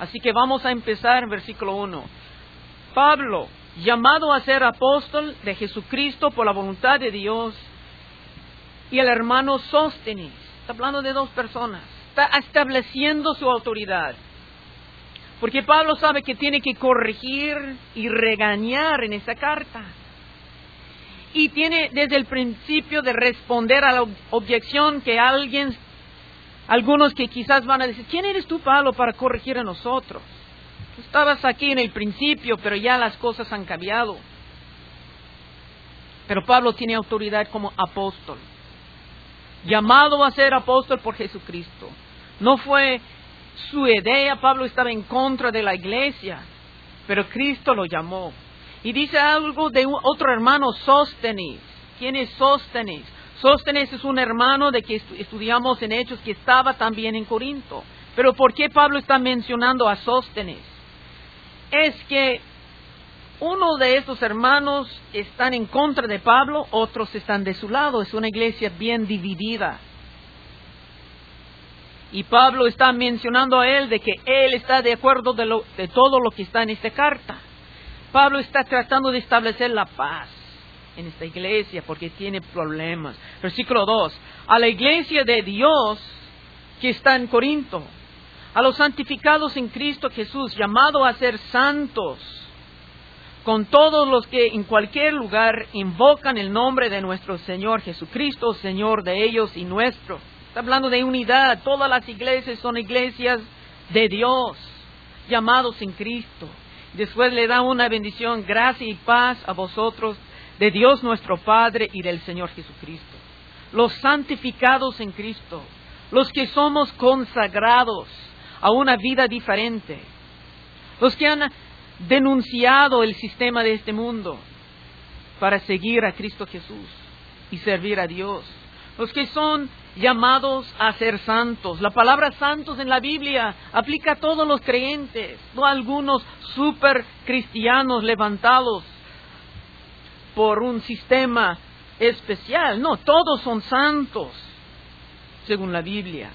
Así que vamos a empezar en versículo 1. Pablo, llamado a ser apóstol de Jesucristo por la voluntad de Dios, y el hermano Sóstenes. Está hablando de dos personas. Está estableciendo su autoridad. Porque Pablo sabe que tiene que corregir y regañar en esta carta. Y tiene desde el principio de responder a la objeción que algunos que quizás van a decir, ¿quién eres tú, Pablo, para corregir a nosotros? Tú estabas aquí en el principio, pero ya las cosas han cambiado. Pero Pablo tiene autoridad como apóstol. Llamado a ser apóstol por Jesucristo. No fue su idea, Pablo estaba en contra de la iglesia, pero Cristo lo llamó. Y dice algo de otro hermano, Sóstenes. ¿Quién es Sóstenes? Sóstenes es un hermano de que estudiamos en Hechos que estaba también en Corinto. Pero ¿por qué Pablo está mencionando a Sóstenes? Es que uno de estos hermanos están en contra de Pablo, otros están de su lado. Es una iglesia bien dividida. Y Pablo está mencionando a él de que él está de acuerdo de todo lo que está en esta carta. Pablo está tratando de establecer la paz en esta iglesia porque tiene problemas. Versículo 2. A la iglesia de Dios que está en Corinto, a los santificados en Cristo Jesús, llamados a ser santos, con todos los que en cualquier lugar invocan el nombre de nuestro Señor Jesucristo, Señor de ellos y nuestro. Está hablando de unidad. Todas las iglesias son iglesias de Dios, llamados en Cristo. Después le da una bendición, gracia y paz a vosotros, de Dios nuestro Padre y del Señor Jesucristo. Los santificados en Cristo, los que somos consagrados a una vida diferente, los que han denunciado el sistema de este mundo para seguir a Cristo Jesús y servir a Dios. Los que son llamados a ser santos. La palabra santos en la Biblia aplica a todos los creyentes, no a algunos super cristianos levantados por un sistema especial. No, todos son santos, según la Biblia.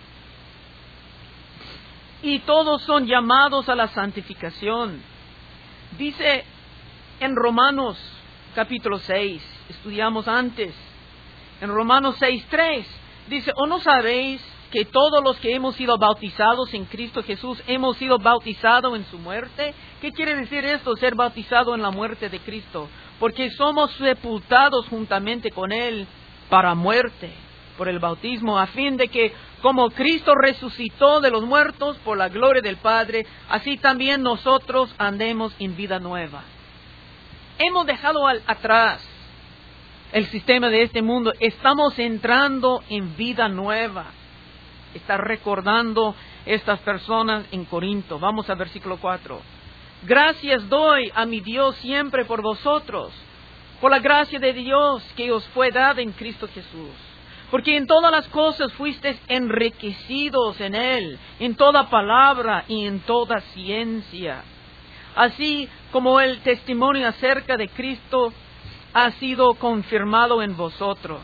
Y todos son llamados a la santificación. Dice en Romanos capítulo 6, estudiamos antes, en Romanos 6:3, dice, ¿o no sabéis que todos los que hemos sido bautizados en Cristo Jesús hemos sido bautizados en su muerte? ¿Qué quiere decir esto, ser bautizado en la muerte de Cristo? Porque somos sepultados juntamente con Él para muerte, por el bautismo, a fin de que, como Cristo resucitó de los muertos por la gloria del Padre, así también nosotros andemos en vida nueva. Hemos dejado atrás el sistema de este mundo. Estamos entrando en vida nueva. Está recordando estas personas en Corinto. Vamos al versículo 4. Gracias doy a mi Dios siempre por vosotros, por la gracia de Dios que os fue dada en Cristo Jesús. Porque en todas las cosas fuisteis enriquecidos en Él, en toda palabra y en toda ciencia. Así como el testimonio acerca de Cristo ha sido confirmado en vosotros.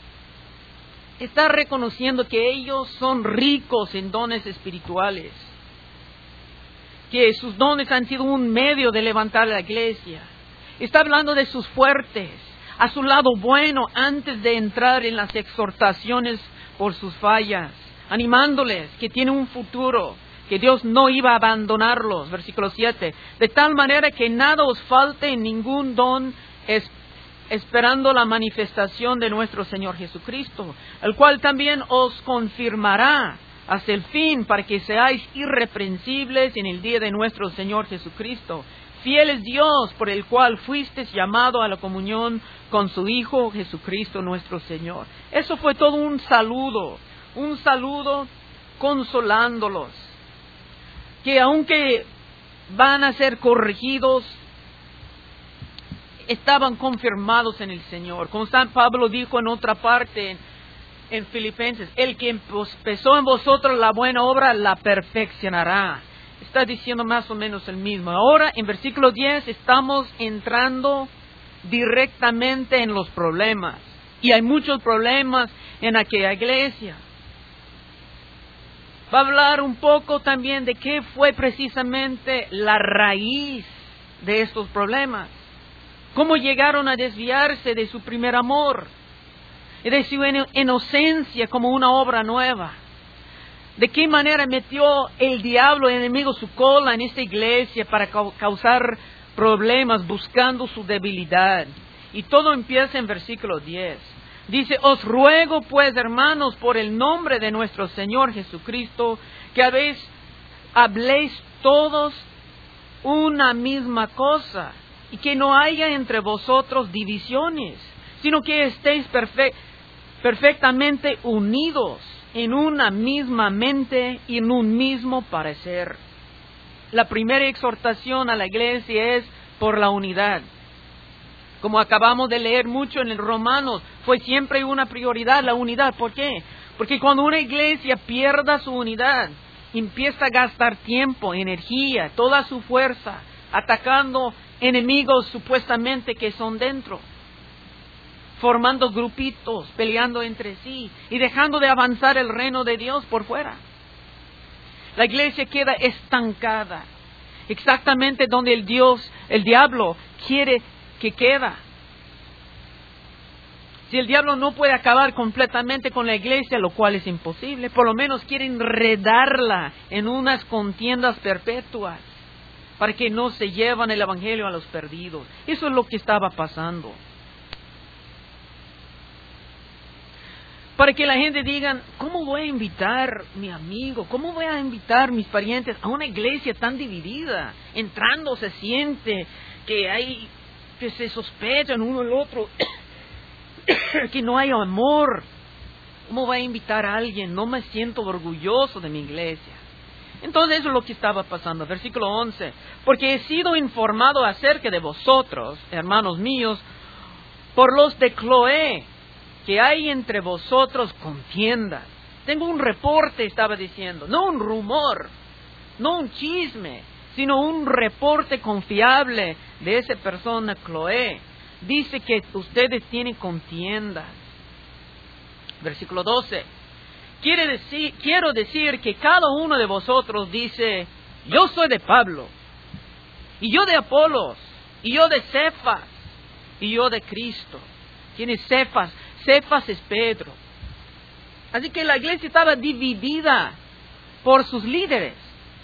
Está reconociendo que ellos son ricos en dones espirituales, que sus dones han sido un medio de levantar la iglesia. Está hablando de sus fuertes, a su lado bueno, antes de entrar en las exhortaciones por sus fallas, animándoles que tienen un futuro, que Dios no iba a abandonarlos. Versículo 7. De tal manera que nada os falte en ningún don, esperando la manifestación de nuestro Señor Jesucristo, el cual también os confirmará hasta el fin, para que seáis irreprensibles en el día de nuestro Señor Jesucristo. Fiel es Dios, por el cual fuisteis llamado a la comunión con su Hijo Jesucristo nuestro Señor. Eso fue todo un saludo consolándolos, que aunque van a ser corregidos, estaban confirmados en el Señor. Como San Pablo dijo en otra parte en Filipenses, el que empezó en vosotros la buena obra la perfeccionará. Está diciendo más o menos el mismo. Ahora en versículo 10 estamos entrando directamente en los problemas. Y hay muchos problemas en aquella iglesia. Va a hablar un poco también de qué fue precisamente la raíz de estos problemas. Cómo llegaron a desviarse de su primer amor y de su inocencia como una obra nueva. De qué manera metió el diablo, el enemigo, su cola en esta iglesia para causar problemas, buscando su debilidad. Y todo empieza en versículo 10. Dice, os ruego pues, hermanos, por el nombre de nuestro Señor Jesucristo, que habléis todos una misma cosa, y que no haya entre vosotros divisiones, sino que estéis perfectamente unidos en una misma mente y en un mismo parecer. La primera exhortación a la iglesia es por la unidad. Como acabamos de leer mucho en el Romanos, fue siempre una prioridad la unidad. ¿Por qué? Porque cuando una iglesia pierda su unidad, empieza a gastar tiempo, energía, toda su fuerza, atacando enemigos supuestamente que son dentro, formando grupitos, peleando entre sí y dejando de avanzar el reino de Dios por fuera. La iglesia queda estancada, exactamente donde el diablo quiere que queda. Si el diablo no puede acabar completamente con la iglesia, lo cual es imposible, por lo menos quiere enredarla en unas contiendas perpetuas para que no se lleven el evangelio a los perdidos. Eso es lo que estaba pasando. Para que la gente diga, ¿cómo voy a invitar a mi amigo? ¿Cómo voy a invitar a mis parientes a una iglesia tan dividida? Entrando se siente que se sospechan uno al otro, que no hay amor. ¿Cómo voy a invitar a alguien? No me siento orgulloso de mi iglesia. Entonces eso es lo que estaba pasando. Versículo 11. Porque he sido informado acerca de vosotros, hermanos míos, por los de Cloé, que hay entre vosotros contiendas. Tengo un reporte, estaba diciendo, no un rumor, no un chisme, sino un reporte confiable de esa persona, Cloé. Dice que ustedes tienen contiendas. Versículo 12. Quiero decir que cada uno de vosotros dice, yo soy de Pablo, y yo de Apolos, y yo de Cefas, y yo de Cristo. ¿Quién es Cefas? Cefas es Pedro. Así que la iglesia estaba dividida por sus líderes.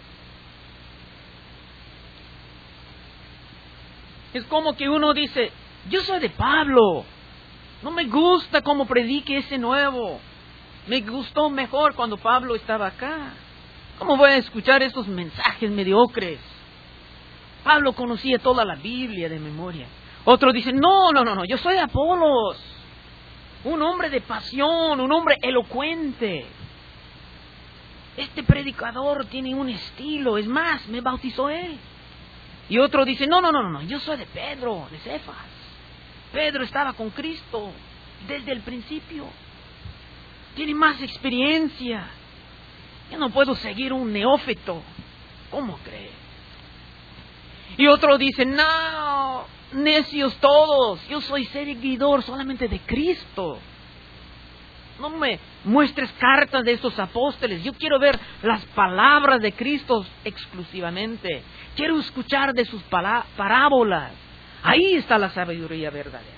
Es como que uno dice, yo soy de Pablo, no me gusta cómo predique ese nuevo, me gustó mejor cuando Pablo estaba acá. ¿Cómo voy a escuchar estos mensajes mediocres? Pablo conocía toda la Biblia de memoria. Otro dice, no, yo soy de Apolos, un hombre de pasión, un hombre elocuente. Este predicador tiene un estilo, es más, me bautizó él. Y otro dice, no, yo soy de Pedro, de Cefas. Pedro estaba con Cristo desde el principio. Tiene más experiencia. Yo no puedo seguir un neófito. ¿Cómo cree? Y otro dice, no, necios todos, yo soy seguidor solamente de Cristo. No me muestres cartas de estos apóstoles. Yo quiero ver las palabras de Cristo exclusivamente. Quiero escuchar de sus parábolas. Ahí está la sabiduría verdadera.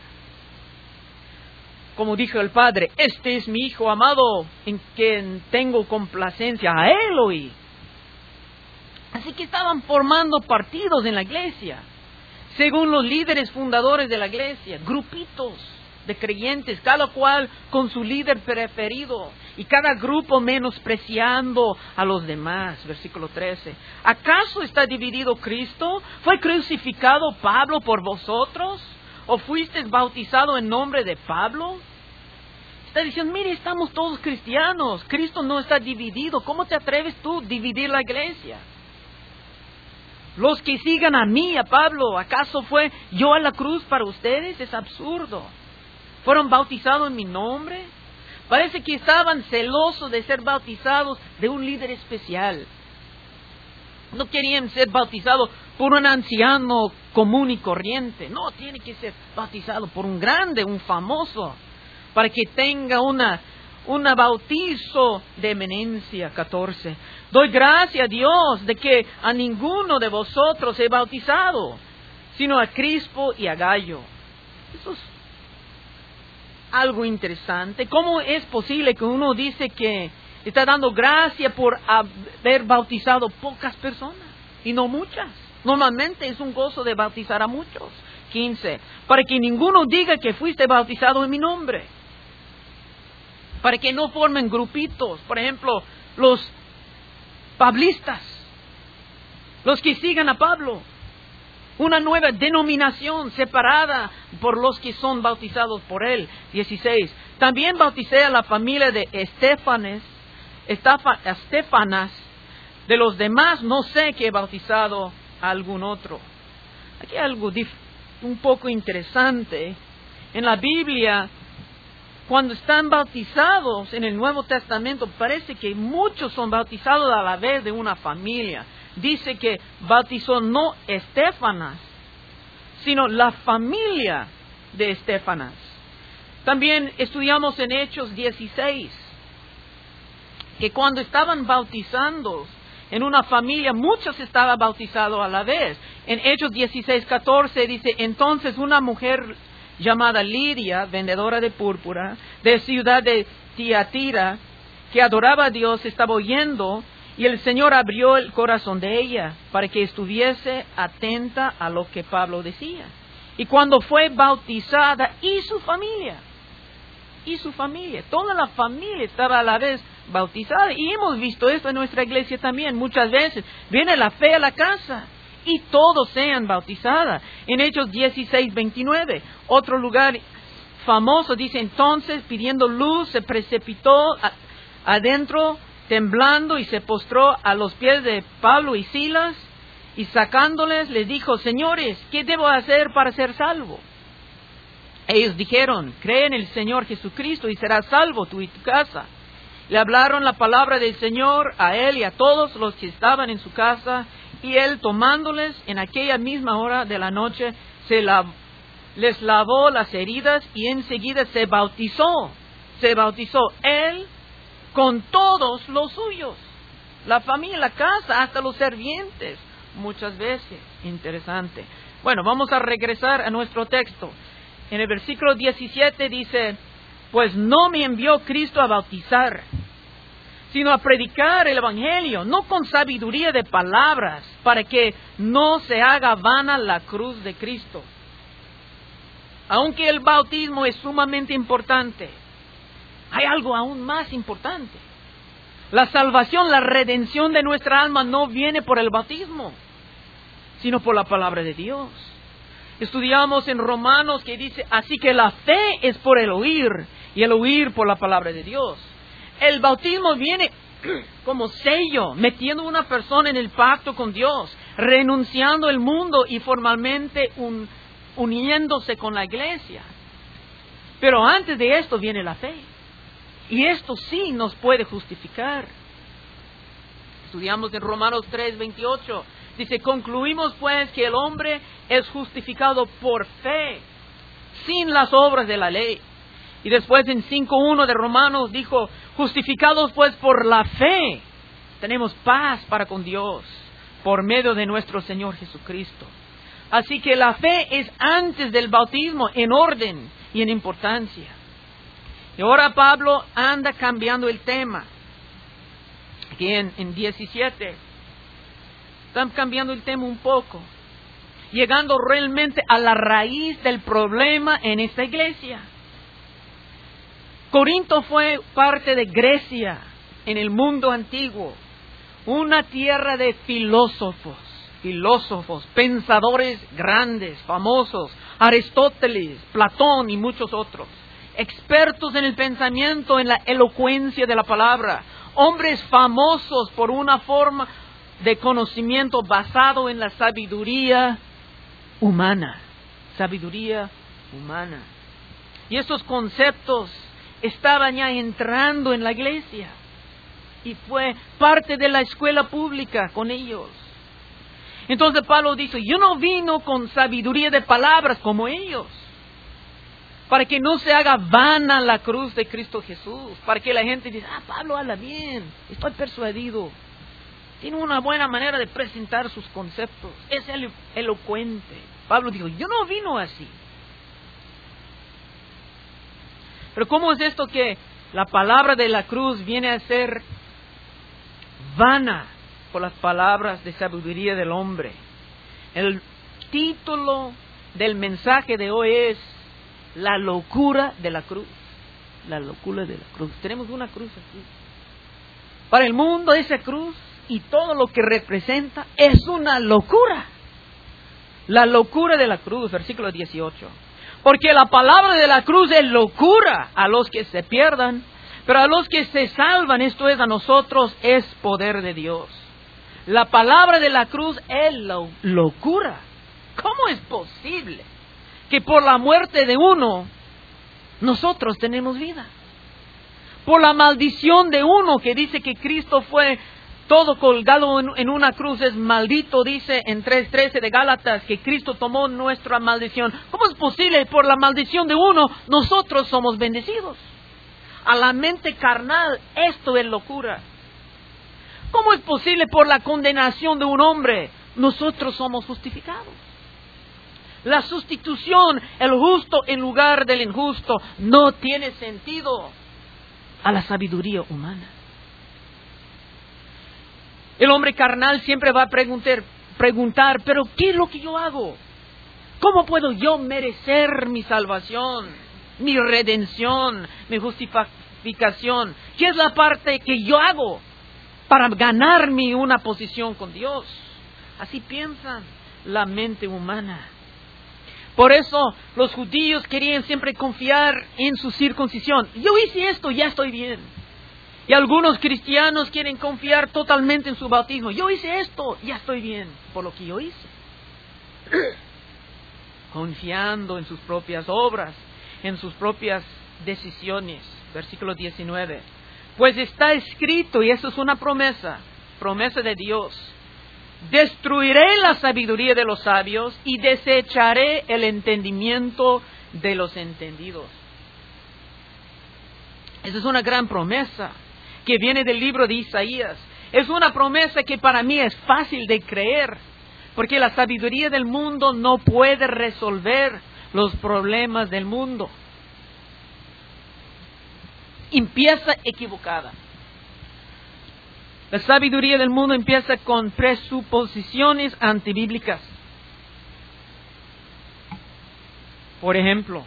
Como dijo el Padre, este es mi Hijo amado, en quien tengo complacencia. A él oí. Así que estaban formando partidos en la iglesia, según los líderes fundadores de la iglesia, grupitos de creyentes, cada cual con su líder preferido, y cada grupo menospreciando a los demás. Versículo 13. ¿Acaso está dividido Cristo? ¿Fue crucificado Pablo por vosotros? ¿O fuisteis bautizados en nombre de Pablo? Está diciendo, mire, estamos todos cristianos, Cristo no está dividido. ¿Cómo te atreves tú a dividir la iglesia? Los que sigan a mí, a Pablo, ¿acaso fue yo a la cruz para ustedes? Es absurdo. ¿Fueron bautizados en mi nombre? Parece que estaban celosos de ser bautizados de un líder especial. No querían ser bautizados por un anciano común y corriente. No, tiene que ser bautizado por un grande, un famoso, para que tenga un bautizo de eminencia. 14. Doy gracias a Dios de que a ninguno de vosotros he bautizado, sino a Crispo y a Gallo. Eso es algo interesante. ¿Cómo es posible que uno dice que está dando gracias por haber bautizado pocas personas y no muchas? Normalmente es un gozo de bautizar a muchos. 15. Para que ninguno diga que fuiste bautizado en mi nombre. Para que no formen grupitos. Por ejemplo, los pablistas, los que sigan a Pablo. Una nueva denominación separada por los que son bautizados por él. 16. También bauticé a la familia de Estefanas. De los demás no sé que he bautizado a algún otro. Aquí hay algo un poco interesante. En la Biblia, cuando están bautizados en el Nuevo Testamento, parece que muchos son bautizados a la vez de una familia. Dice que bautizó no Estefanas, sino la familia de Estefanas. También estudiamos en Hechos 16, que cuando estaban bautizando en una familia, muchos estaban bautizados a la vez. En Hechos 16:14 dice, entonces una mujer llamada Lidia, vendedora de púrpura, de ciudad de Tiatira, que adoraba a Dios, estaba oyendo, y el Señor abrió el corazón de ella para que estuviese atenta a lo que Pablo decía. Y cuando fue bautizada, y su familia, toda la familia estaba a la vez bautizada. Y hemos visto esto en nuestra iglesia también. Muchas veces viene la fe a la casa y todos sean bautizadas. En Hechos 16:29, otro lugar famoso, dice, entonces pidiendo luz se precipitó adentro temblando y se postró a los pies de Pablo y Silas, y sacándoles les dijo, señores, ¿qué debo hacer para ser salvo? Ellos dijeron, cree en el Señor Jesucristo y serás salvo tú y tu casa. Le hablaron la palabra del Señor a él y a todos los que estaban en su casa, y él, tomándoles en aquella misma hora de la noche, les lavó las heridas y enseguida se bautizó él con todos los suyos, la familia, la casa, hasta los sirvientes, muchas veces. Interesante. Bueno, vamos a regresar a nuestro texto. En el versículo 17 dice, pues no me envió Cristo a bautizar, sino a predicar el Evangelio, no con sabiduría de palabras, para que no se haga vana la cruz de Cristo. Aunque el bautismo es sumamente importante, hay algo aún más importante. La salvación, la redención de nuestra alma no viene por el bautismo, sino por la palabra de Dios. Estudiamos en Romanos que dice, así que la fe es por el oír, y el oír por la palabra de Dios. El bautismo viene como sello, metiendo a una persona en el pacto con Dios, renunciando al mundo y formalmente uniéndose con la iglesia. Pero antes de esto viene la fe. Y esto sí nos puede justificar. Estudiamos en Romanos 3:28. Dice, concluimos pues que el hombre es justificado por fe, sin las obras de la ley. Y después en 5:1 de Romanos dijo, justificados pues por la fe, tenemos paz para con Dios, por medio de nuestro Señor Jesucristo. Así que la fe es antes del bautismo en orden y en importancia. Y ahora Pablo anda cambiando el tema. Aquí en 17, están cambiando el tema un poco, llegando realmente a la raíz del problema en esta iglesia. Corinto fue parte de Grecia en el mundo antiguo, una tierra de filósofos, pensadores grandes, famosos, Aristóteles, Platón y muchos otros, expertos en el pensamiento, en la elocuencia de la palabra, hombres famosos por una forma de conocimiento basado en la sabiduría humana. Y estos conceptos estaban ya entrando en la iglesia y fue parte de la escuela pública con ellos. Entonces Pablo dice, yo no vino con sabiduría de palabras como ellos. para que no se haga vana la cruz de Cristo Jesús, para que la gente diga, Pablo habla bien, estoy persuadido, tiene una buena manera de presentar sus conceptos, es elocuente. Pablo dijo, yo no vino así. Pero ¿cómo es esto que la palabra de la cruz viene a ser vana por las palabras de sabiduría del hombre? El título del mensaje de hoy es la locura de la cruz. La locura de la cruz. Tenemos una cruz aquí. Para el mundo esa cruz y todo lo que representa es una locura. La locura de la cruz, versículo 18. Porque la palabra de la cruz es locura a los que se pierdan, pero a los que se salvan, esto es a nosotros, es poder de Dios. La palabra de la cruz es locura. ¿Cómo es posible que por la muerte de uno nosotros tenemos vida? Por la maldición de uno que dice que Cristo fue todo colgado en una cruz, es maldito, dice en 3:13 de Gálatas, que Cristo tomó nuestra maldición. ¿Cómo es posible por la maldición de uno nosotros somos bendecidos? A la mente carnal esto es locura. ¿Cómo es posible por la condenación de un hombre nosotros somos justificados? La sustitución, el justo en lugar del injusto, no tiene sentido a la sabiduría humana. El hombre carnal siempre va a preguntar, pero ¿qué es lo que yo hago? ¿Cómo puedo yo merecer mi salvación, mi redención, mi justificación? ¿Qué es la parte que yo hago para ganarme una posición con Dios? Así piensan la mente humana. Por eso los judíos querían siempre confiar en su circuncisión. Yo hice esto, ya estoy bien. Y algunos cristianos quieren confiar totalmente en su bautismo. Yo hice esto, ya estoy bien por lo que yo hice. Confiando en sus propias obras, en sus propias decisiones. Versículo 19. Pues está escrito, y eso es una promesa de Dios. Destruiré la sabiduría de los sabios y desecharé el entendimiento de los entendidos. Esa es una gran promesa que viene del libro de Isaías. Es una promesa que para mí es fácil de creer, porque la sabiduría del mundo no puede resolver los problemas del mundo. Empieza equivocada. La sabiduría del mundo empieza con presuposiciones antibíblicas. Por ejemplo,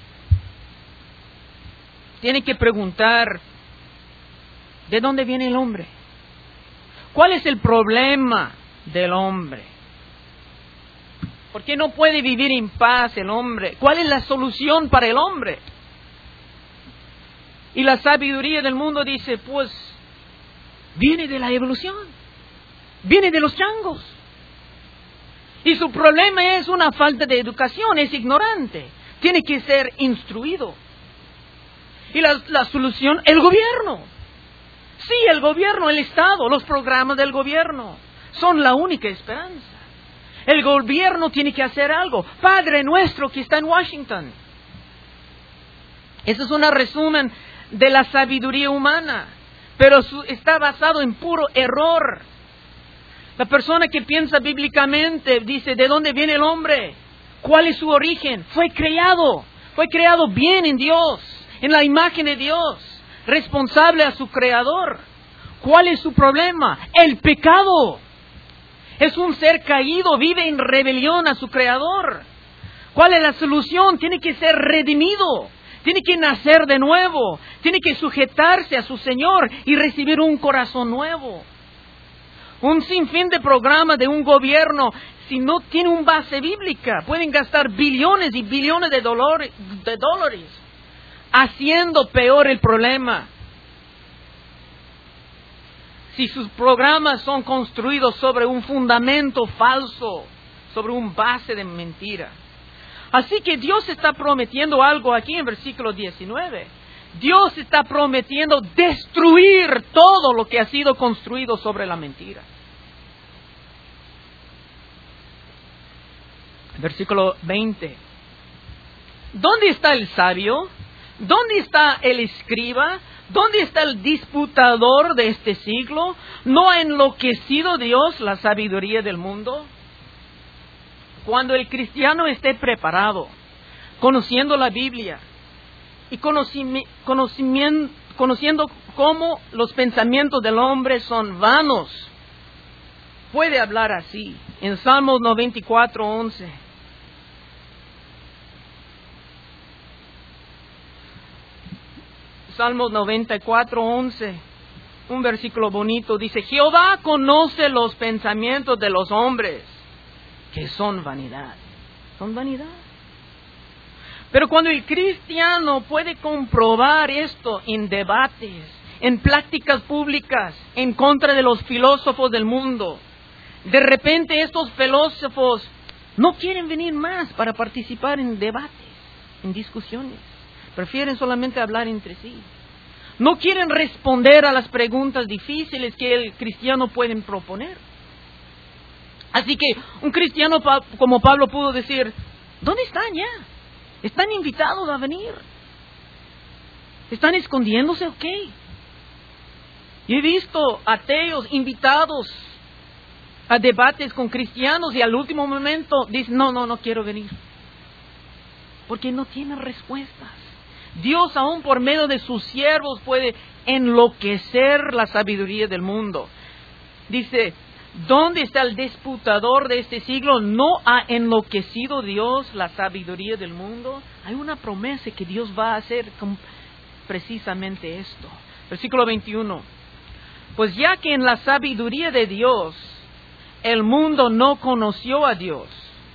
tiene que preguntar, ¿de dónde viene el hombre? ¿Cuál es el problema del hombre? ¿Por qué no puede vivir en paz el hombre? ¿Cuál es la solución para el hombre? Y la sabiduría del mundo dice, pues, viene de la evolución, viene de los changos. Y su problema es una falta de educación, es ignorante, tiene que ser instruido. Y la solución, el gobierno. Sí, el gobierno, el Estado, los programas del gobierno son la única esperanza. El gobierno tiene que hacer algo. Padre nuestro que está en Washington. Eso es un resumen de la sabiduría humana, pero está basado en puro error. La persona que piensa bíblicamente dice, ¿de dónde viene el hombre? ¿Cuál es su origen? Fue creado bien en Dios, en la imagen de Dios, responsable a su creador. ¿Cuál es su problema? El pecado. Es un ser caído, vive en rebelión a su creador. ¿Cuál es la solución? Tiene que ser redimido. Tiene que nacer de nuevo. Tiene que sujetarse a su Señor y recibir un corazón nuevo. Un sinfín de programas de un gobierno, si no tiene una base bíblica, pueden gastar billones y billones de dólares haciendo peor el problema. Si sus programas son construidos sobre un fundamento falso, sobre un base de mentira. Así que Dios está prometiendo algo aquí en versículo 19. Dios está prometiendo destruir todo lo que ha sido construido sobre la mentira. Versículo 20. ¿Dónde está el sabio? ¿Dónde está el escriba? ¿Dónde está el disputador de este siglo? ¿No ha enloquecido Dios la sabiduría del mundo? Cuando el cristiano esté preparado, conociendo la Biblia y conociendo cómo los pensamientos del hombre son vanos, puede hablar así. En Salmos 94:11. Salmos 94:11. Un versículo bonito. Dice, Jehová conoce los pensamientos de los hombres, que son vanidad. Son vanidad. Pero cuando el cristiano puede comprobar esto en debates, en pláticas públicas, en contra de los filósofos del mundo, de repente estos filósofos no quieren venir más para participar en debates, en discusiones. Prefieren solamente hablar entre sí. No quieren responder a las preguntas difíciles que el cristiano puede proponer. Así que un cristiano como Pablo pudo decir, ¿dónde están ya? ¿Están invitados a venir? ¿Están escondiéndose o qué? Yo he visto ateos invitados a debates con cristianos y al último momento dicen, no quiero venir. Porque no tienen respuestas. Dios aún por medio de sus siervos puede enloquecer la sabiduría del mundo. Dice, ¿dónde está el disputador de este siglo? ¿No ha enloquecido Dios la sabiduría del mundo? Hay una promesa que Dios va a hacer precisamente esto. Versículo 21. Pues ya que en la sabiduría de Dios el mundo no conoció a Dios,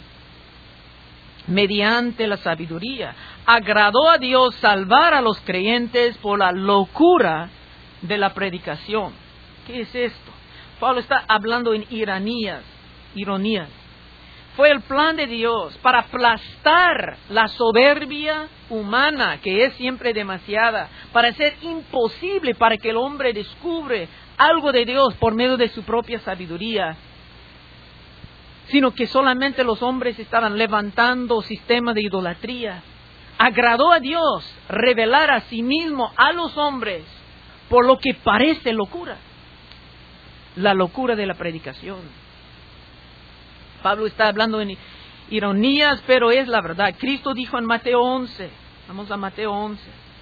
mediante la sabiduría, agradó a Dios salvar a los creyentes por la locura de la predicación. ¿Qué es esto? Pablo está hablando en ironías. Fue el plan de Dios para aplastar la soberbia humana, que es siempre demasiada, para hacer imposible para que el hombre descubre algo de Dios por medio de su propia sabiduría, sino que solamente los hombres estaban levantando sistemas de idolatría. Agradó a Dios revelar a sí mismo a los hombres por lo que parece locura. La locura de la predicación. Pablo está hablando en ironías, pero es la verdad. Cristo dijo en Mateo 11. Vamos a Mateo 11.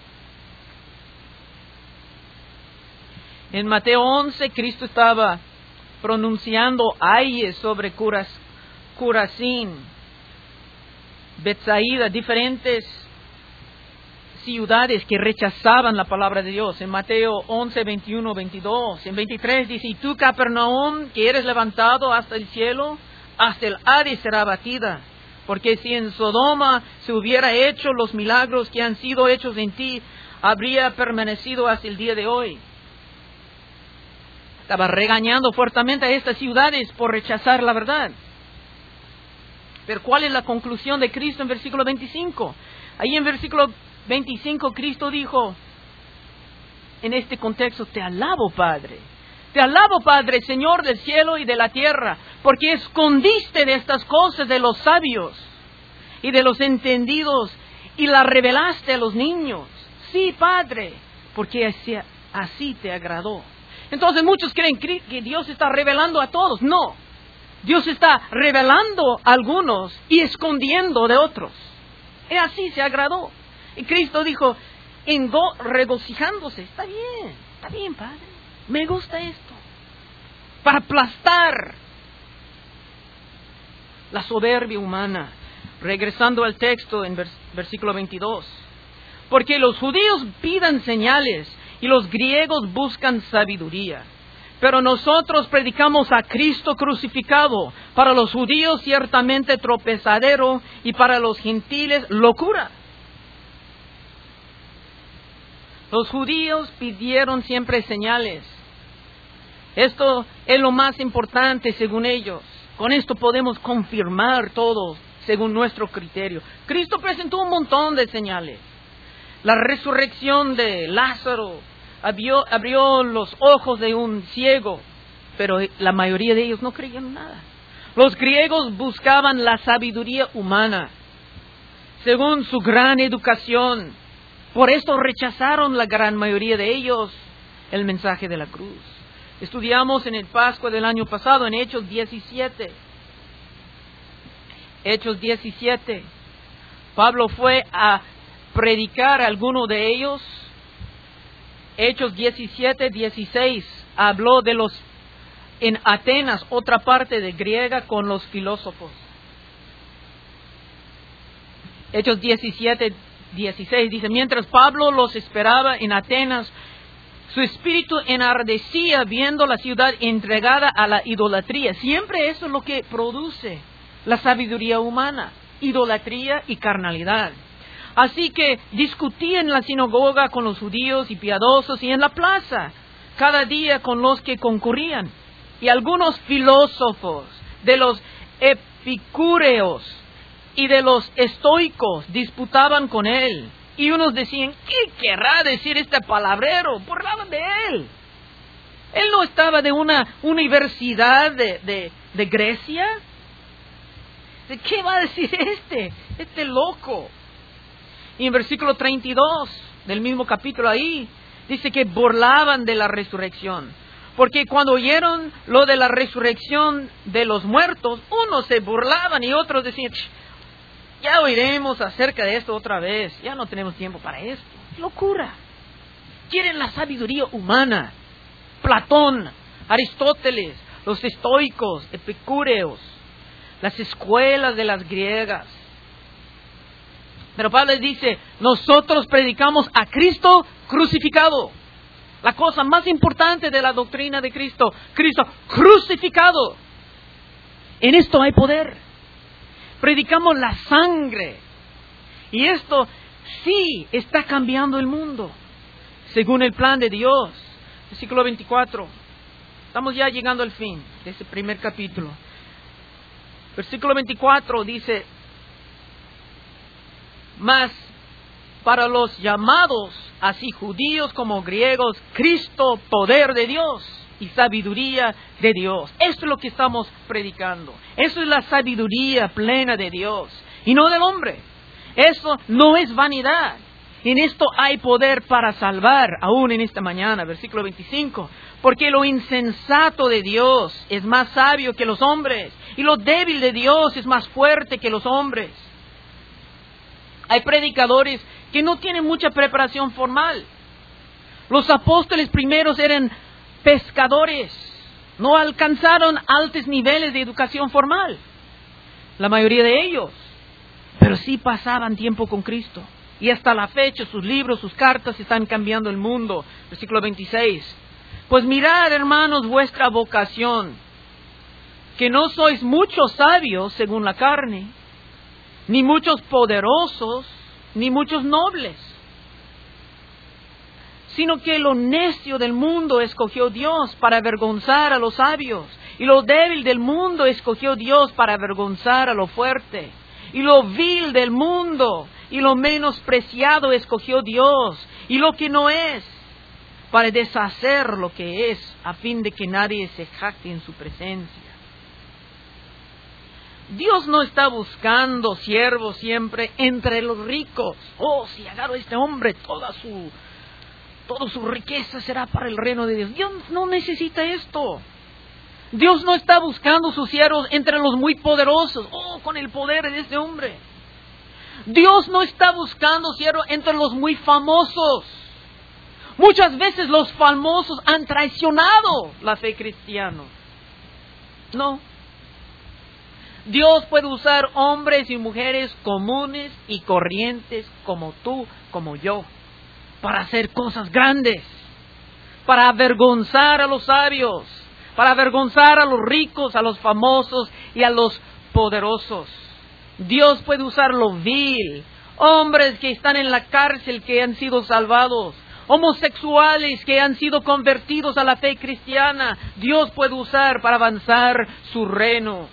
En Mateo 11, Cristo estaba pronunciando ayes sobre Corazín, Betsaida, diferentes ciudades que rechazaban la palabra de Dios. En Mateo 11, 21, 22. En 23 dice, y tú, Capernaum, que eres levantado hasta el cielo, hasta el Hades será abatida. Porque si en Sodoma se hubiera hecho los milagros que han sido hechos en ti, habría permanecido hasta el día de hoy. Estaba regañando fuertemente a estas ciudades por rechazar la verdad. Pero ¿cuál es la conclusión de Cristo en versículo 25? Ahí en versículo 25 Cristo dijo, en este contexto, te alabo, Padre. Te alabo, Padre, Señor del cielo y de la tierra, porque escondiste de estas cosas de los sabios y de los entendidos y las revelaste a los niños. Sí, Padre, porque así te agradó. Entonces muchos creen que Dios está revelando a todos. No, Dios está revelando a algunos y escondiendo de otros. Y así se agradó. Y Cristo dijo, regocijándose, está bien, Padre, me gusta esto. Para aplastar la soberbia humana. Regresando al texto en versículo 22. Porque los judíos pidan señales y los griegos buscan sabiduría. Pero nosotros predicamos a Cristo crucificado, para los judíos ciertamente tropezadero y para los gentiles locura. Los judíos pidieron siempre señales. Esto es lo más importante según ellos. Con esto podemos confirmar todo según nuestro criterio. Cristo presentó un montón de señales. La resurrección de Lázaro abrió los ojos de un ciego, pero la mayoría de ellos no creían nada. Los griegos buscaban la sabiduría humana. según su gran educación. Por esto rechazaron la gran mayoría de ellos el mensaje de la cruz. Estudiamos en el Pascua del año pasado, en Hechos 17. Hechos 17. Pablo fue a predicar a alguno de ellos. Hechos 17, 16. Habló de los, en Atenas, otra parte de griega, con los filósofos. Hechos 17, 16 dice: mientras Pablo los esperaba en Atenas, su espíritu enardecía viendo la ciudad entregada a la idolatría. Siempre eso es lo que produce la sabiduría humana: idolatría y carnalidad. Así que discutía en la sinagoga con los judíos y piadosos, y en la plaza cada día con los que concurrían. Y algunos filósofos de los epicúreos y de los estoicos disputaban con él. Y unos decían: ¿qué querrá decir este palabrero? Burlaban de él. Él no estaba de una universidad de Grecia. ¿De qué va a decir este loco? Y en versículo 32 del mismo capítulo ahí, dice que burlaban de la resurrección. Porque cuando oyeron lo de la resurrección de los muertos, unos se burlaban y otros decían: ya oiremos acerca de esto otra vez, ya no tenemos tiempo para esto. Locura. Quieren la sabiduría humana. Platón, Aristóteles, los estoicos, epicúreos, las escuelas de las griegas. Pero Pablo dice: nosotros predicamos a Cristo crucificado. La cosa más importante de la doctrina de Cristo: Cristo crucificado. En esto hay poder. Predicamos la sangre. Y esto sí está cambiando el mundo, según el plan de Dios. Versículo 24. Estamos ya llegando al fin de ese primer capítulo. Versículo 24 dice: mas para los llamados, así judíos como griegos, Cristo, poder de Dios y sabiduría de Dios. Esto es lo que estamos predicando. Eso es la sabiduría plena de Dios y no del hombre. Eso no es vanidad. En esto hay poder para salvar, aún en esta mañana. Versículo 25. Porque lo insensato de Dios es más sabio que los hombres, y lo débil de Dios es más fuerte que los hombres. Hay predicadores que no tienen mucha preparación formal. Los apóstoles primeros eran pescadores, no alcanzaron altos niveles de educación formal, la mayoría de ellos, pero sí pasaban tiempo con Cristo. Y hasta la fecha sus libros, sus cartas están cambiando el mundo. Versículo 26. Pues mirad, hermanos, vuestra vocación, que no sois muchos sabios según la carne, ni muchos poderosos, ni muchos nobles, sino que lo necio del mundo escogió Dios para avergonzar a los sabios, y lo débil del mundo escogió Dios para avergonzar a lo fuerte, y lo vil del mundo y lo menospreciado escogió Dios, y lo que no es, para deshacer lo que es, a fin de que nadie se jacte en su presencia. Dios no está buscando siervos siempre entre los ricos. Oh, si agarro a este hombre, toda su riqueza será para el reino de Dios. Dios no necesita esto. Dios no está buscando sus siervos entre los muy poderosos. Oh, con el poder de este hombre. Dios no está buscando siervos entre los muy famosos. Muchas veces los famosos han traicionado la fe cristiana. No. Dios puede usar hombres y mujeres comunes y corrientes como tú, como yo, para hacer cosas grandes, para avergonzar a los sabios, para avergonzar a los ricos, a los famosos y a los poderosos. Dios puede usar lo vil, hombres que están en la cárcel que han sido salvados, homosexuales que han sido convertidos a la fe cristiana. Dios puede usar para avanzar su reino.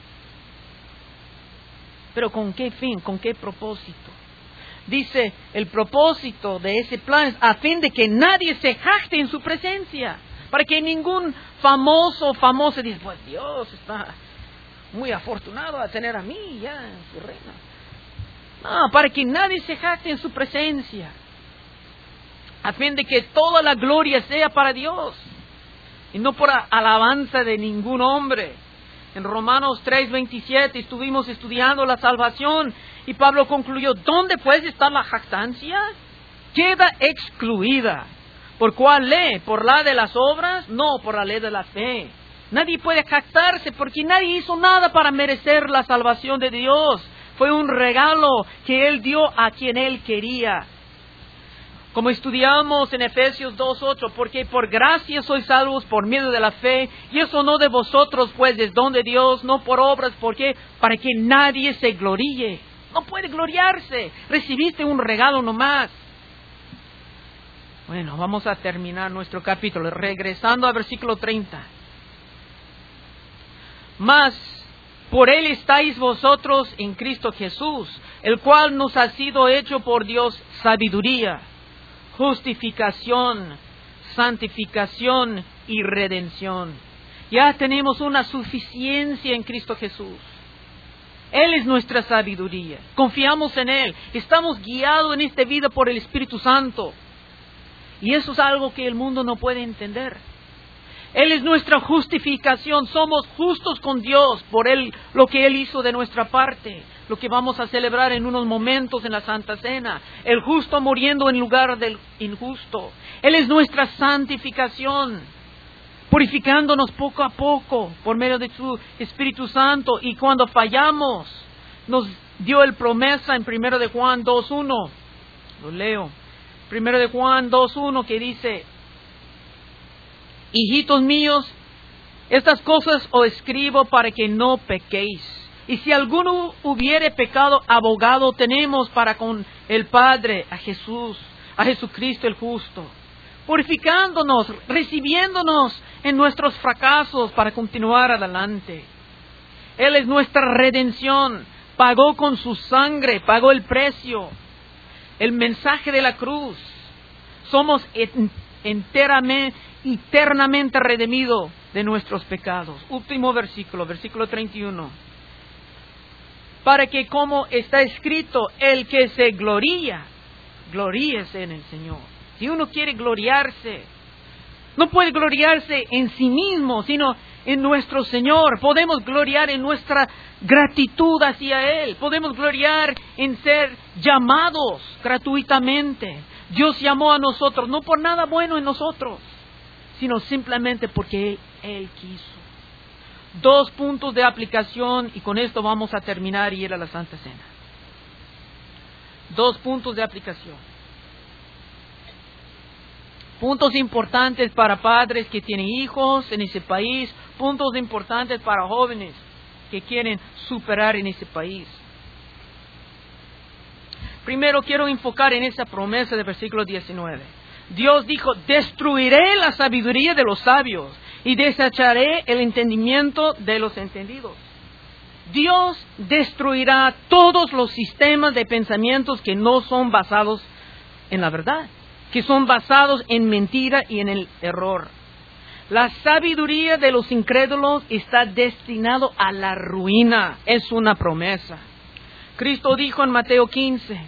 Pero ¿con qué fin? ¿Con qué propósito? Dice, el propósito de ese plan es a fin de que nadie se jacte en su presencia. Para que ningún famoso o famosa diga: pues Dios está muy afortunado a tener a mí ya en su reino. para que nadie se jacte en su presencia, a fin de que toda la gloria sea para Dios, y no por alabanza de ningún hombre. En Romanos 3:27 estuvimos estudiando la salvación, y Pablo concluyó, ¿dónde pues está la jactancia? Queda excluida. ¿Por cuál ley? ¿Por la de las obras? No, por la ley de la fe. Nadie puede jactarse porque nadie hizo nada para merecer la salvación de Dios. Fue un regalo que Él dio a quien Él quería. Como estudiamos en Efesios 2:8, porque por gracia sois salvos por medio de la fe, y eso no de vosotros, pues es don de Dios, no por obras, porque para que nadie se gloríe. No puede gloriarse, recibiste un regalo nomás. Bueno, vamos a terminar nuestro capítulo, regresando al versículo 30. Mas por Él estáis vosotros en Cristo Jesús, el cual nos ha sido hecho por Dios sabiduría, justificación, santificación y redención. Ya tenemos una suficiencia en Cristo Jesús. Él es nuestra sabiduría. Confiamos en Él. Estamos guiados en esta vida por el Espíritu Santo. Y eso es algo que el mundo no puede entender. Él es nuestra justificación. Somos justos con Dios por Él, lo que Él hizo de nuestra parte. Lo que vamos a celebrar en unos momentos en la Santa Cena. El justo muriendo en lugar del injusto. Él es nuestra santificación, purificándonos poco a poco por medio de su Espíritu Santo. Y cuando fallamos, nos dio el promesa en 1 de Juan 2:1. Lo leo. 1 de Juan 2:1, que dice: hijitos míos, estas cosas os escribo para que no pequéis. Y si alguno hubiere pecado, abogado tenemos para con el Padre, a Jesucristo el justo, purificándonos, recibiéndonos en nuestros fracasos para continuar adelante. Él es nuestra redención, pagó con su sangre, pagó el precio, el mensaje de la cruz. Somos eternamente redimidos de nuestros pecados. Último versículo 31. Para que, como está escrito, el que se gloría, gloríese en el Señor. Si uno quiere gloriarse, no puede gloriarse en sí mismo, sino en nuestro Señor. Podemos gloriar en nuestra gratitud hacia Él. Podemos gloriar en ser llamados gratuitamente. Dios llamó a nosotros, no por nada bueno en nosotros, sino simplemente porque Él quiso. 2 puntos de aplicación, y con esto vamos a terminar y ir a la Santa Cena. 2 puntos de aplicación. Puntos importantes para padres que tienen hijos en ese país. Puntos importantes para jóvenes que quieren superar en ese país. Primero quiero enfocar en esa promesa del versículo 19. Dios dijo: destruiré la sabiduría de los sabios y desecharé el entendimiento de los entendidos. Dios destruirá todos los sistemas de pensamientos que no son basados en la verdad, que son basados en mentira y en el error. La sabiduría de los incrédulos está destinado a la ruina. Es una promesa. Cristo dijo en Mateo 15,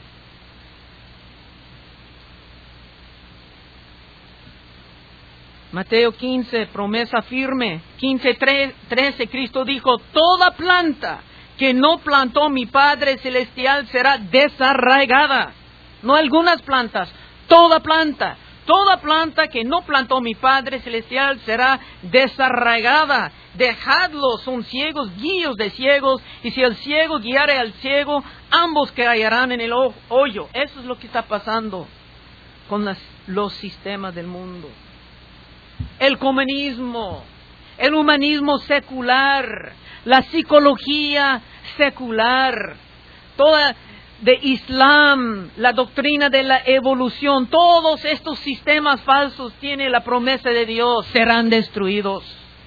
promesa firme, 15:13, Cristo dijo: toda planta que no plantó mi Padre Celestial será desarraigada. No algunas plantas, toda planta que no plantó mi Padre Celestial será desarraigada. Dejadlos, son ciegos, guíos de ciegos, y si el ciego guiare al ciego, ambos caerán en el hoyo. Eso es lo que está pasando con los sistemas del mundo. El comunismo, el humanismo secular, la psicología secular, toda de Islam, la doctrina de la evolución, todos estos sistemas falsos tienen la promesa de Dios, serán destruidos.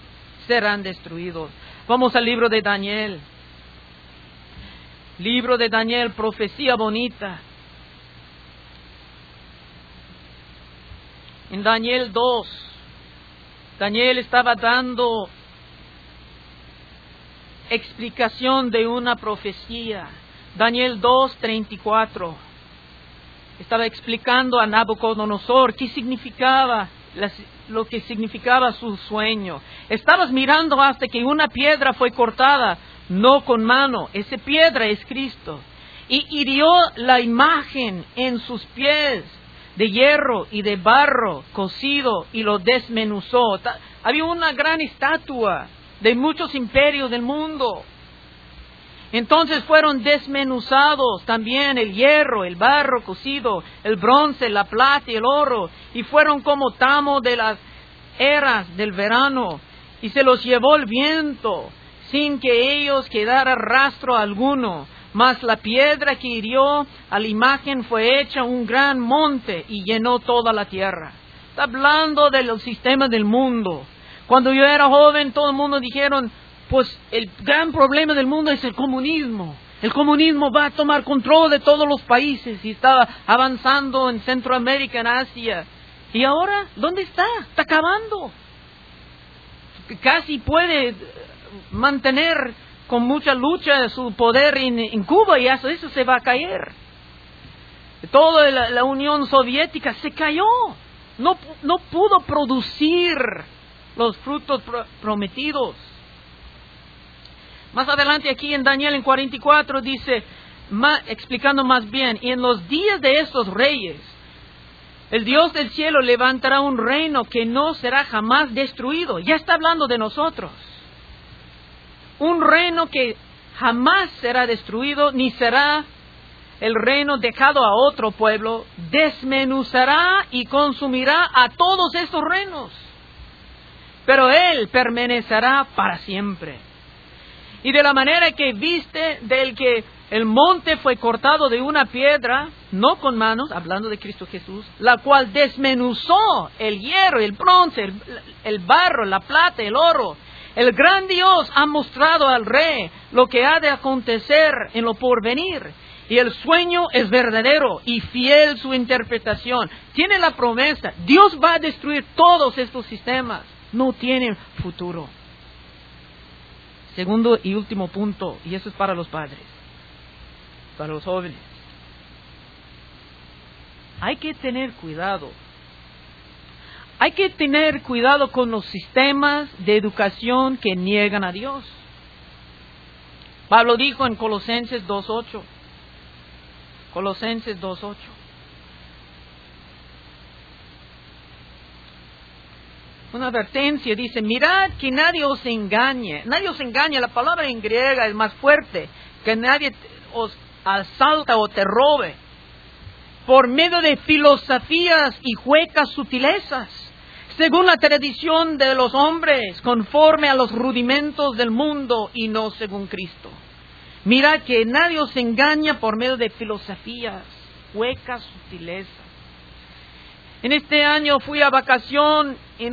Vamos al libro de Daniel. Libro de Daniel, profecía bonita. En Daniel 2, Daniel estaba dando explicación de una profecía. Daniel 2:34. Estaba explicando a Nabucodonosor qué significaba lo que significaba su sueño. Estabas mirando hasta que una piedra fue cortada, no con mano. Esa piedra es Cristo. Y hirió la imagen en sus pies de hierro y de barro cocido y lo desmenuzó. Había una gran estatua de muchos imperios del mundo. Entonces fueron desmenuzados también el hierro, el barro cocido, el bronce, la plata y el oro, y fueron como tamo de las eras del verano, y se los llevó el viento, sin que ellos quedara rastro alguno. Mas la piedra que hirió a la imagen fue hecha un gran monte y llenó toda la tierra. Está hablando de los sistemas del mundo. Cuando yo era joven, todo el mundo dijeron, pues el gran problema del mundo es el comunismo. El comunismo va a tomar control de todos los países y estaba avanzando en Centroamérica, en Asia. ¿Y ahora dónde está? Está acabando. Casi puede mantener con mucha lucha su poder en Cuba y eso se va a caer. Toda la Unión Soviética se cayó. No pudo producir los frutos prometidos. Más adelante aquí en Daniel en 44 dice, explicando más bien, y en los días de estos reyes, el Dios del cielo levantará un reino que no será jamás destruido. Ya está hablando de nosotros. Un reino que jamás será destruido, ni será el reino dejado a otro pueblo. Desmenuzará y consumirá a todos estos reinos. Pero Él permanecerá para siempre. Y de la manera que viste del que el monte fue cortado de una piedra, no con manos, hablando de Cristo Jesús, la cual desmenuzó el hierro, el bronce, el barro, la plata, el oro. El gran Dios ha mostrado al rey lo que ha de acontecer en lo porvenir. Y el sueño es verdadero y fiel su interpretación. Tiene la promesa. Dios va a destruir todos estos sistemas. No tienen futuro. Segundo y último punto, y eso es para los padres, para los jóvenes. Hay que tener cuidado. Hay que tener cuidado con los sistemas de educación que niegan a Dios. Pablo dijo en Colosenses 2:8. Colosenses 2:8. Una advertencia, dice, mirad que nadie os engañe. Nadie os engañe, la palabra en griega es más fuerte. Que nadie os asalta o te robe. Por medio de filosofías y huecas sutilezas. Según la tradición de los hombres, conforme a los rudimentos del mundo y no según Cristo. Mirad que nadie os engaña por medio de filosofías, huecas sutilezas. En este año fui a vacación en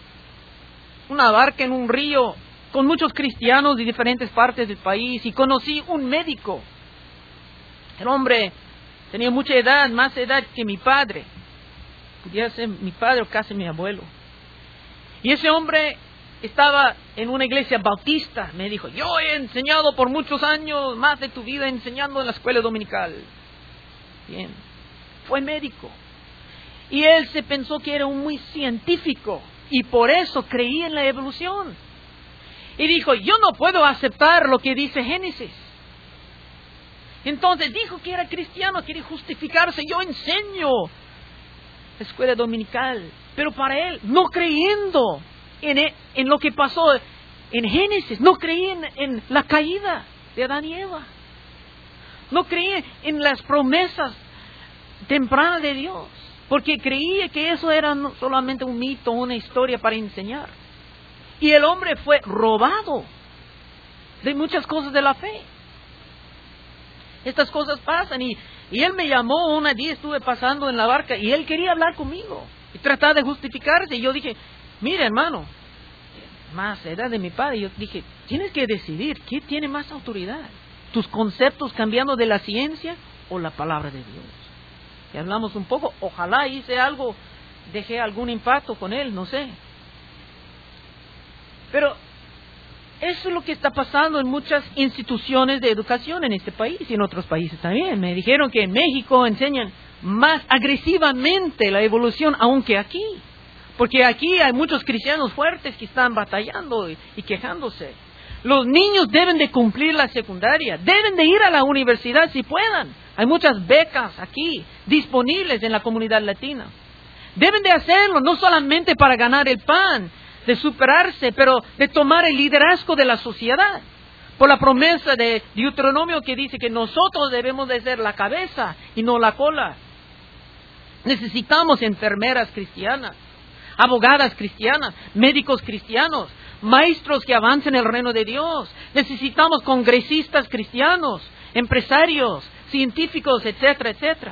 una barca en un río con muchos cristianos de diferentes partes del país y conocí un médico. El hombre tenía mucha edad, más edad que mi padre. Pudiera ser mi padre o casi mi abuelo. Y ese hombre estaba en una iglesia bautista. Me dijo, yo he enseñado por muchos años, más de tu vida enseñando en la escuela dominical. Bien, fue médico. Y él se pensó que era un muy científico y por eso creía en la evolución. Y dijo, yo no puedo aceptar lo que dice Génesis. Entonces dijo que era cristiano, quería justificarse. Yo enseño escuela dominical, pero para él, no creyendo en lo que pasó en Génesis, no creía en la caída de Adán y Eva. No creía en las promesas tempranas de Dios. Porque creía que eso era solamente un mito, una historia para enseñar. Y el hombre fue robado de muchas cosas de la fe. Estas cosas pasan y él me llamó un día, estuve pasando en la barca y él quería hablar conmigo. Y trataba de justificarse. Y yo dije, mira hermano, más edad de mi padre. Yo dije, tienes que decidir, ¿qué tiene más autoridad? ¿Tus conceptos cambiando de la ciencia o la palabra de Dios? Y hablamos un poco, ojalá hice algo, dejé algún impacto con él, no sé. Pero Eso es lo que está pasando en muchas instituciones de educación en este país y en otros países también. Me dijeron que en México enseñan más agresivamente la evolución aún que aquí. Porque aquí hay muchos cristianos fuertes que están batallando y quejándose. Los niños deben de cumplir la secundaria, deben de ir a la universidad si puedan. Hay muchas becas aquí disponibles en la comunidad latina. Deben de hacerlo, no solamente para ganar el pan, de superarse, pero de tomar el liderazgo de la sociedad. Por la promesa de Deuteronomio que dice que nosotros debemos de ser la cabeza y no la cola. Necesitamos enfermeras cristianas, abogadas cristianas, médicos cristianos, maestros que avancen el reino de Dios. Necesitamos congresistas cristianos, empresarios, científicos, etcétera, etcétera.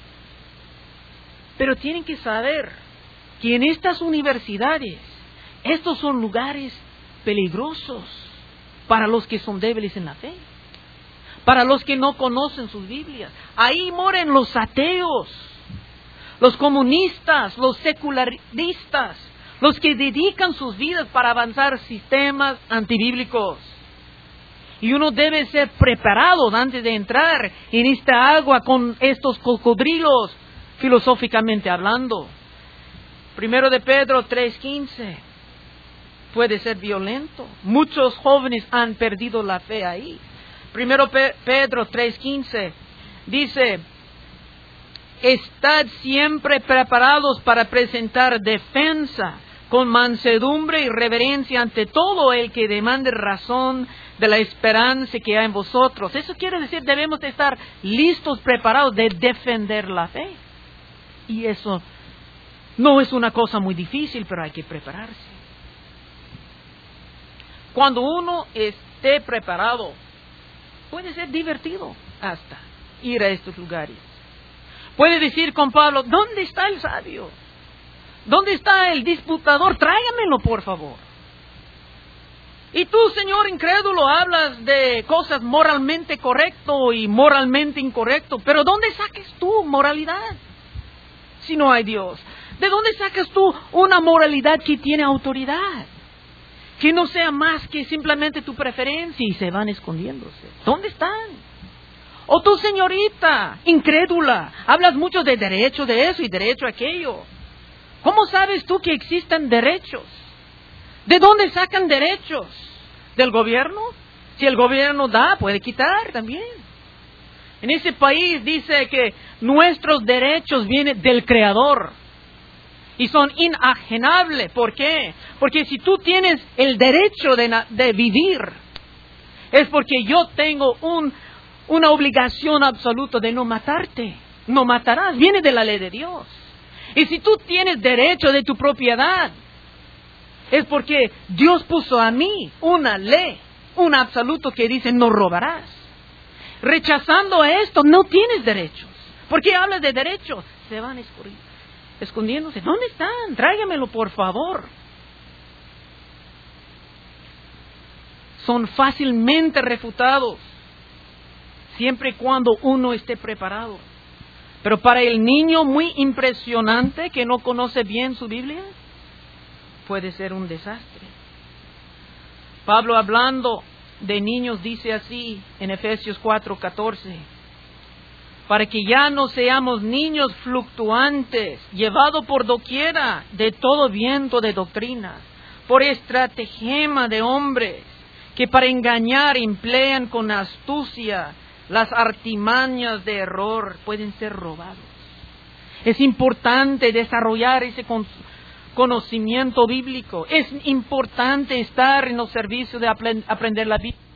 Pero tienen que saber que en estas universidades, estos son lugares peligrosos para los que son débiles en la fe, para los que no conocen sus Biblias. Ahí moren los ateos, los comunistas, los secularistas, los que dedican sus vidas para avanzar sistemas antibíblicos. Y uno debe ser preparado antes de entrar en esta agua con estos cocodrilos, filosóficamente hablando. 1 de Pedro 3:15 puede ser violento. Muchos jóvenes han perdido la fe ahí. 1 Pedro 3:15 dice: estad siempre preparados para presentar defensa con mansedumbre y reverencia ante todo el que demande razón de la esperanza que hay en vosotros. Eso quiere decir, debemos de estar listos, preparados de defender la fe. Y eso no es una cosa muy difícil, pero hay que prepararse. Cuando uno esté preparado, puede ser divertido hasta ir a estos lugares. Puede decir con Pablo: ¿dónde está el sabio? ¿Dónde está el disputador? Tráigamelo, por favor. Y tú, señor incrédulo, hablas de cosas moralmente correcto y moralmente incorrecto. Pero ¿dónde sacas tú moralidad si no hay Dios? ¿De dónde sacas tú una moralidad que tiene autoridad? Que no sea más que simplemente tu preferencia, y se van escondiéndose. ¿Dónde están? O tú, señorita incrédula, hablas mucho de derecho de eso y derecho a aquello. ¿Cómo sabes tú que existen derechos? ¿De dónde sacan derechos? ¿Del gobierno? Si el gobierno da, puede quitar también. En ese país dice que nuestros derechos vienen del Creador y son inajenables. ¿Por qué? Porque si tú tienes el derecho de vivir, es porque yo tengo una obligación absoluta de no matarte. No matarás, viene de la ley de Dios. Y si tú tienes derecho de tu propiedad, es porque Dios puso a mí una ley, un absoluto que dice: no robarás. Rechazando esto, no tienes derechos. ¿Por qué hablas de derechos? Se van escondiéndose. ¿Dónde están? Tráigamelo, por favor. Son fácilmente refutados, siempre y cuando uno esté preparado. Pero para el niño muy impresionante que no conoce bien su Biblia, puede ser un desastre. Pablo, hablando de niños, dice así en Efesios 4:14: para que ya no seamos niños fluctuantes, llevados por doquiera de todo viento de doctrina, por estratagema de hombres, que para engañar emplean con astucia las artimañas de error. Pueden ser robados. Es importante desarrollar ese conocimiento bíblico. Es importante estar en los servicios de aprender la Biblia.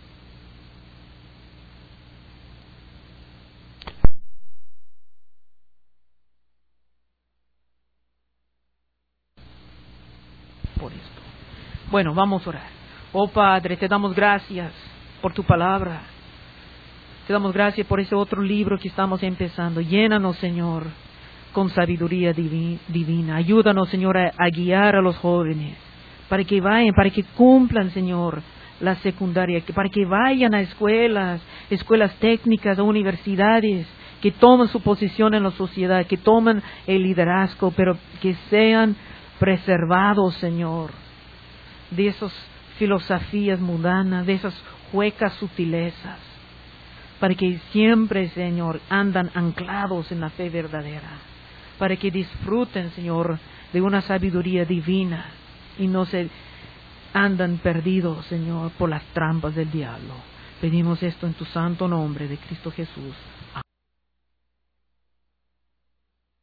Por esto. Bueno, vamos a orar. Oh Padre, te damos gracias por tu palabra. Te damos gracias por ese otro libro que estamos empezando. Llénanos, Señor, con sabiduría divina. Ayúdanos, Señor, a guiar a los jóvenes para que vayan, para que cumplan, Señor, la secundaria, para que vayan a escuelas técnicas, a universidades, que tomen su posición en la sociedad, que tomen el liderazgo, pero que sean preservados, Señor, de esos filosofías mundanas, de esas huecas sutilezas, para que siempre, Señor, andan anclados en la fe verdadera, para que disfruten, Señor, de una sabiduría divina y no se andan perdidos, Señor, por las trampas del diablo. Pedimos esto en tu santo nombre de Cristo Jesús.